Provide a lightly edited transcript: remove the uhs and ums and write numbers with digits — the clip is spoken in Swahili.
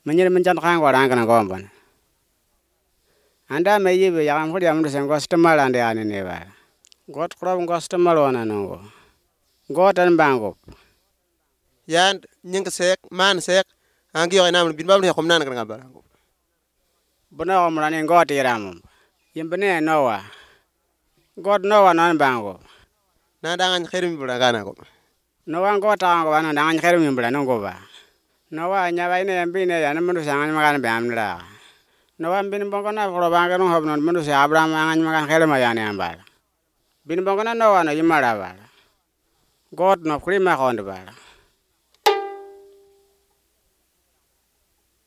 Menyere menchan kang warang kana gomban. Anda me yibe yakam khudi amdu sen customer ande ane ne ba. Got krob customer wana nongo. Gotan bango. Yan nying sek man sek angi yo nam bin babni ko nan kan ba. Buna omrani got iramum. Yimbene nowa. God nowa non bango. Na dangan khairim bura kana ko. Nowa gota ngo wana dangan khairu mimbra nongo ba. Nowa nyawa ine yambine ya namundu sangan makan be amra. Nowa bin bongona fro banga no hobnon mundu se Abraham angan makan khairu mayane ambal. Bin bongona nowa no yimara ba. God no krima khond ba.